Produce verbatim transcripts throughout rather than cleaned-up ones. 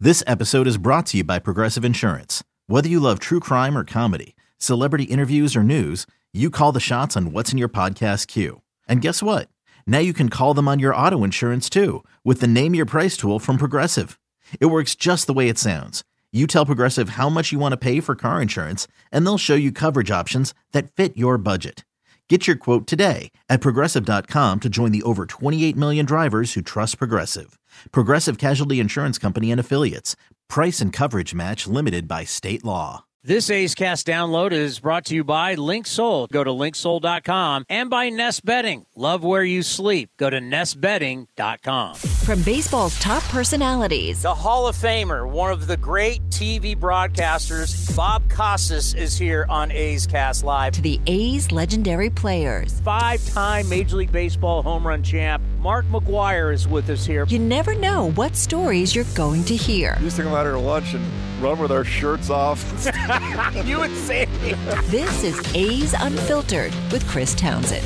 This episode is brought to you by Progressive Insurance. Whether you love true crime or comedy, celebrity interviews or news, you call the shots on what's in your podcast queue. And guess what? Now you can call them on your auto insurance too with the Name Your Price tool from Progressive. It works just the way it sounds. You tell Progressive how much you want to pay for car insurance, and they'll show you coverage options that fit your budget. Get your quote today at Progressive dot com to join the over twenty-eight million drivers who trust Progressive. Progressive Casualty Insurance Company and Affiliates. Price and coverage match limited by state law. This A's Cast download is brought to you by Linksoul. Go to Linksoul dot com and by Nest Bedding. Love where you sleep. Go to Nest Bedding dot com. From baseball's top personalities. The Hall of Famer, one of the great T V broadcasters, Bob Costas, is here on A's Cast Live. To the A's legendary players. Five-time Major League Baseball home run champ, Mark McGwire is with us here. You never know what stories you're going to hear. We used to come out here to lunch and run with our shirts off. You would say. This is A's Unfiltered with Chris Townsend.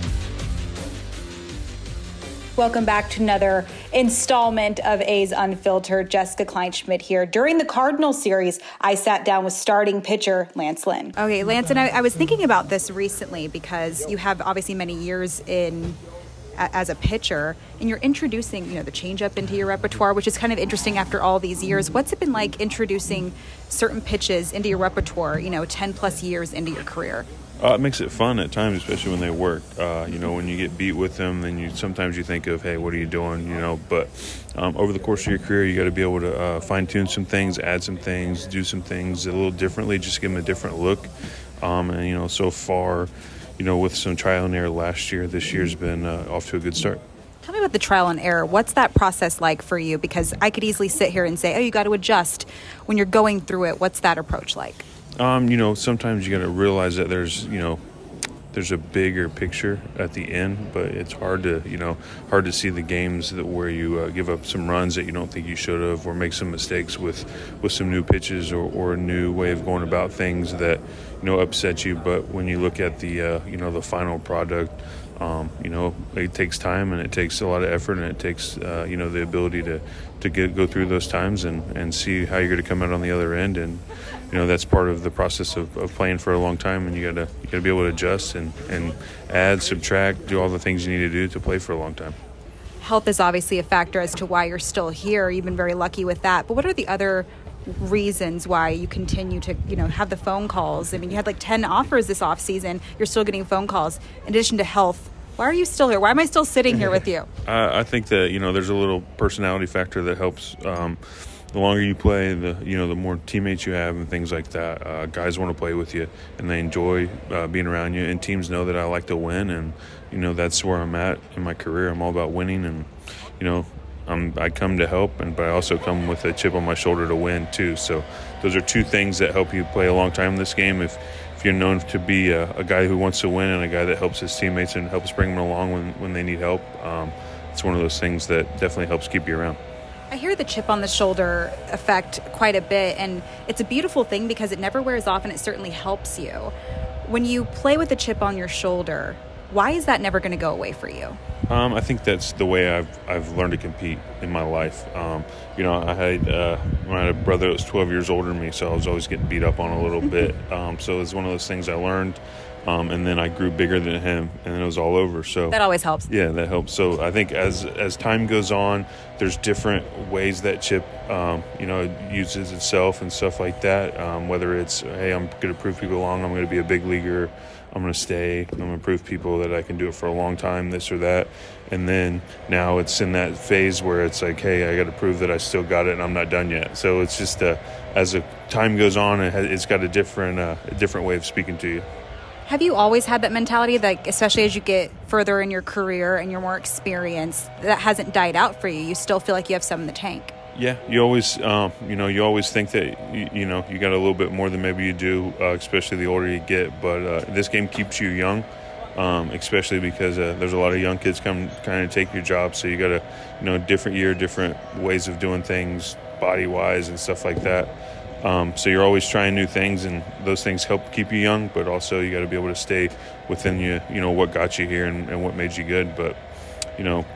Welcome back to another installment of A's Unfiltered. Jessica Kleinschmidt here. During the Cardinals series, I sat down with starting pitcher Lance Lynn. Okay, Lance, and I, I was thinking about this recently because you have obviously many years in a, as a pitcher, and you're introducing, you know, the changeup into your repertoire, which is kind of interesting after all these years. What's it been like introducing certain pitches into your repertoire, you know, ten plus years into your career? Uh, it makes it fun at times, especially when they work. Uh, you know, when you get beat with them, then you sometimes you think of, hey, what are you doing? You know, but um, over the course of your career, you got to be able to uh, fine tune some things, add some things, do some things a little differently, just give them a different look. Um, and you know, so far, you know, with some trial and error last year, this year's been uh, off to a good start. Tell me about the trial and error. What's that process like for you? Because I could easily sit here and say, oh, you got to adjust. When you're going through it, what's that approach like? Um, you know, sometimes you got to realize that there's, you know, there's a bigger picture at the end, but it's hard to, you know, hard to see the games that where you uh, give up some runs that you don't think you should have, or make some mistakes with, with some new pitches or, or a new way of going about things that, you know, upset you. But when you look at the, uh, you know, the final product, um, you know, it takes time and it takes a lot of effort and it takes, uh, you know, the ability to, to get go through those times and, and see how you're going to come out on the other end. And, you know, that's part of the process of, of playing for a long time, and you got to you got to be able to adjust and, and add, subtract, do all the things you need to do to play for a long time. Health is obviously a factor as to why you're still here. You've been very lucky with that. But what are the other reasons why you continue to, you know, have the phone calls? I mean, you had like ten offers this off season. You're still getting phone calls. In addition to health, why are you still here? Why am I still sitting here with you? I, I think that, you know, there's a little personality factor that helps. Um, the longer you play, the you know, the more teammates you have and things like that. Uh, guys want to play with you, and they enjoy uh, being around you. And teams know that I like to win, and you know that's where I'm at in my career. I'm all about winning, and you know, I'm I come to help, and but I also come with a chip on my shoulder to win too. So those are two things that help you play a long time in this game. If if you're known to be a, a guy who wants to win and a guy that helps his teammates and helps bring them along when when they need help, um, it's one of those things that definitely helps keep you around. I hear the chip on the shoulder effect quite a bit, and it's a beautiful thing because it never wears off and it certainly helps you. When you play with a chip on your shoulder, why is that never going to go away for you? Um, I think that's the way I've I've learned to compete in my life. Um, you know, I had uh, when I had a brother that was twelve years older than me, so I was always getting beat up on a little bit. Um, so it's one of those things I learned. Um, and then I grew bigger than him, and then it was all over. So that always helps. Yeah, that helps. So I think as as time goes on, there's different ways that chip, um, you know, uses itself and stuff like that. Um, whether it's, hey, I'm going to prove people wrong, I'm going to be a big leaguer, I'm going to stay, I'm going to prove people that I can do it for a long time, this or that. And then now it's in that phase where it's like, hey, I got to prove that I still got it, and I'm not done yet. So it's just uh, as the time goes on, it has, it's got a different uh, a different way of speaking to you. Have you always had that mentality, that especially as you get further in your career and you're more experienced, that hasn't died out for you? You still feel like you have some in the tank? Yeah, you always, um, you know, you always think that, you, you know, you got a little bit more than maybe you do, uh, especially the older you get. But uh, this game keeps you young, um, especially because uh, there's a lot of young kids come kind of take your job. So you got to, you know, different year, different ways of doing things, body-wise and stuff like that. Um, so you're always trying new things, and those things help keep you young, but also you got to be able to stay within you, you know, what got you here and, and what made you good. But, you know,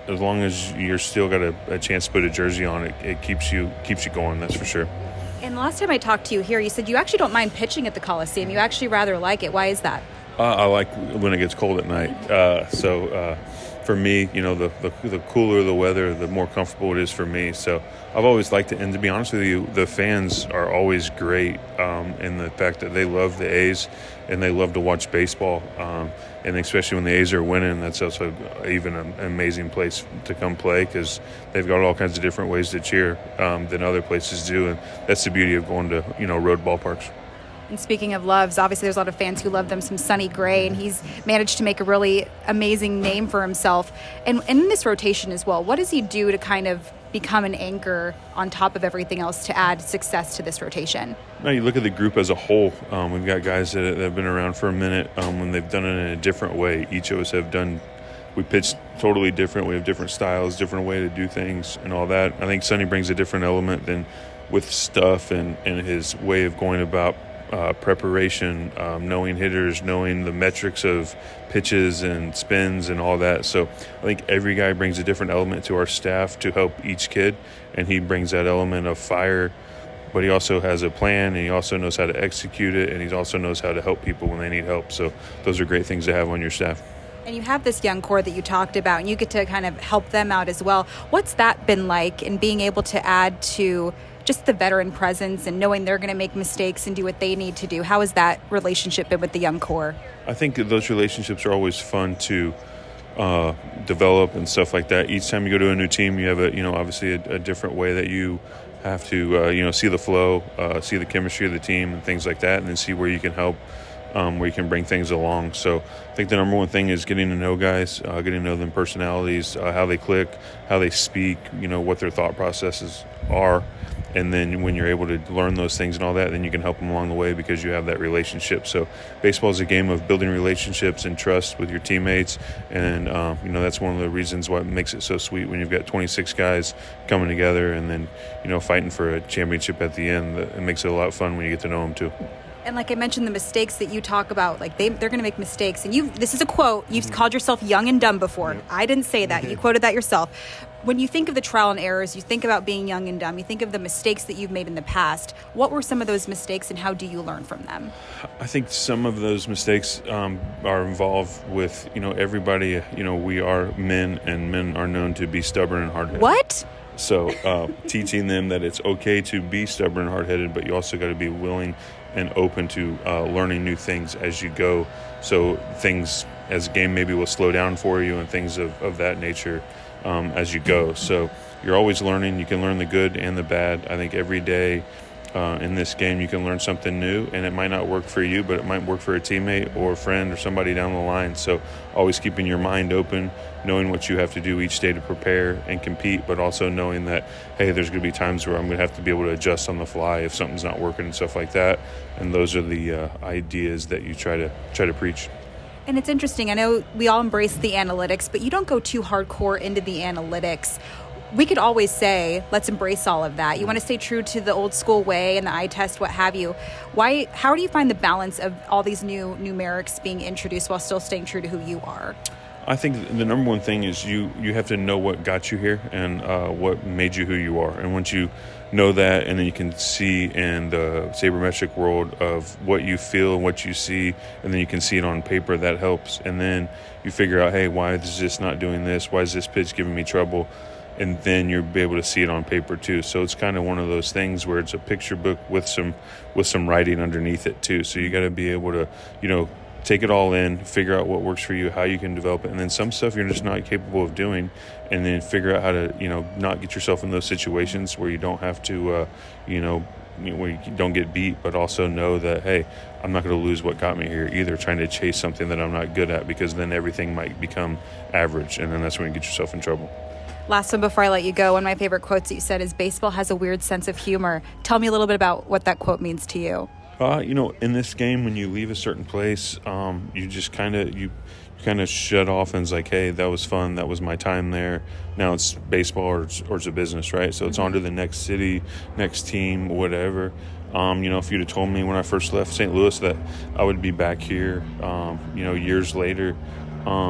as long as you're still got a, a chance to put a jersey on, it, it keeps you keeps you going. That's for sure. And the last time I talked to you here, you said you actually don't mind pitching at the Coliseum. You actually rather like it. Why is that? Uh, I like when it gets cold at night. Uh, so uh, for me, you know, the, the the cooler the weather, the more comfortable it is for me. So I've always liked it. And to be honest with you, the fans are always great um, in the fact that they love the A's and they love to watch baseball. Um, and especially when the A's are winning, that's also even an amazing place to come play because they've got all kinds of different ways to cheer um, than other places do. And that's the beauty of going to, you know, road ballparks. And speaking of loves, obviously there's a lot of fans who love them some Sonny Gray, and he's managed to make a really amazing name for himself. And, and in this rotation as well, what does he do to kind of become an anchor on top of everything else to add success to this rotation? No, you look at the group as a whole. Um, we've got guys that, that have been around for a minute um, when they've done it in a different way. Each of us have done, we pitch totally different. We have different styles, different way to do things and all that. I think Sonny brings a different element than with stuff and, and his way of going about Uh, preparation, um, knowing hitters, knowing the metrics of pitches and spins and all that. So I think every guy brings a different element to our staff to help each kid, and he brings that element of fire, but he also has a plan, and he also knows how to execute it, and he also knows how to help people when they need help. So those are great things to have on your staff. And you have this young core that you talked about, and you get to kind of help them out as well. What's that been like in being able to add to just the veteran presence and knowing they're going to make mistakes and do what they need to do? How has that relationship been with the young core? I think that those relationships are always fun to uh, develop and stuff like that. Each time you go to a new team, you have a, you know, obviously a, a different way that you have to, uh, you know, see the flow, uh, see the chemistry of the team and things like that, and then see where you can help, um, where you can bring things along. So I think the number one thing is getting to know guys, uh, getting to know them personalities, uh, how they click, how they speak, you know, what their thought processes are. And then when you're able to learn those things and all that, then you can help them along the way because you have that relationship. So baseball is a game of building relationships and trust with your teammates. And, um, you know, that's one of the reasons why it makes it so sweet when you've got twenty-six guys coming together and then, you know, fighting for a championship at the end. It makes it a lot of fun when you get to know them too. And like I mentioned, the mistakes that you talk about, like they, they're going to make mistakes. And you, this is a quote. You've mm-hmm. called yourself young and dumb before. Yep. I didn't say that. You quoted that yourself. When you think of the trial and errors, you think about being young and dumb, you think of the mistakes that you've made in the past. What were some of those mistakes and how do you learn from them? I think some of those mistakes um, are involved with, you know, everybody, you know, we are men and men are known to be stubborn and hard-headed. What? So uh, teaching them that it's okay to be stubborn and hard-headed, but you also got to be willing and open to uh, learning new things as you go. So things as a game maybe will slow down for you and things of, of that nature um, as you go. So you're always learning. You can learn the good and the bad. I think every day uh, in this game you can learn something new, and it might not work for you, but it might work for a teammate or a friend or somebody down the line. So always keeping your mind open, knowing what you have to do each day to prepare and compete, but also knowing that, hey, there's going to be times where I'm going to have to be able to adjust on the fly if something's not working and stuff like that. And those are the uh, ideas that you try to try to preach. And it's interesting. I know we all embrace the analytics, but you don't go too hardcore into the analytics. We could always say, let's embrace all of that. You want to stay true to the old school way and the eye test, what have you. Why? How do you find the balance of all these new numerics being introduced while still staying true to who you are? I think the number one thing is you, you have to know what got you here and uh, what made you who you are. And once you know that, and then you can see in the sabermetric world of what you feel and what you see, and then you can see it on paper, that helps. And then you figure out, hey, why is this not doing this? Why is this pitch giving me trouble? And then you'll be able to see it on paper too. So it's kind of one of those things where it's a picture book with some with some writing underneath it too. So you got to be able to, you know, take it all in, figure out what works for you, how you can develop it, and then some stuff you're just not capable of doing, and then figure out how to, you know, not get yourself in those situations where you don't have to, uh, you know, where you don't get beat, but also know that, hey, I'm not going to lose what got me here either, trying to chase something that I'm not good at, because then everything might become average, and then that's when you get yourself in trouble. Last one before I let you go. One of my favorite quotes that you said is, baseball has a weird sense of humor. Tell me a little bit about what that quote means to you. Uh, you know, in this game, when you leave a certain place, um, you just kind of you kind of shut off and it's like, hey, that was fun. That was my time there. Now it's baseball or it's, or it's a business, right? So it's on to the next city, next team, whatever. Um, you know, if you'd have told me when I first left Saint Louis that I would be back here, um, you know, years later, um,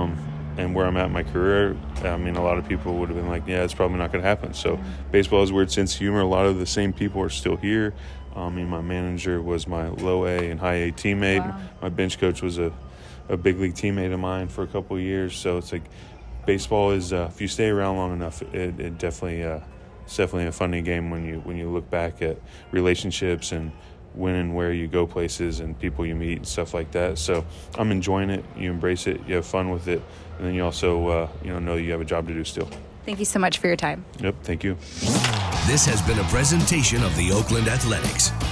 and where I'm at in my career, I mean, a lot of people would have been like, yeah, it's probably not going to happen. So baseball has a weird sense of humor. A lot of the same people are still here. Um, I mean, my manager was my low A and high A teammate. Wow. My bench coach was a, a big league teammate of mine for a couple of years. So it's like baseball is, uh, if you stay around long enough, it, it definitely uh, it's definitely a funny game when you when you look back at relationships and when and where you go places and people you meet and stuff like that. So I'm enjoying it. You embrace it. You have fun with it. And then you also, uh, you know, know you have a job to do still. Thank you so much for your time. Yep, thank you. This has been a presentation of the Oakland Athletics.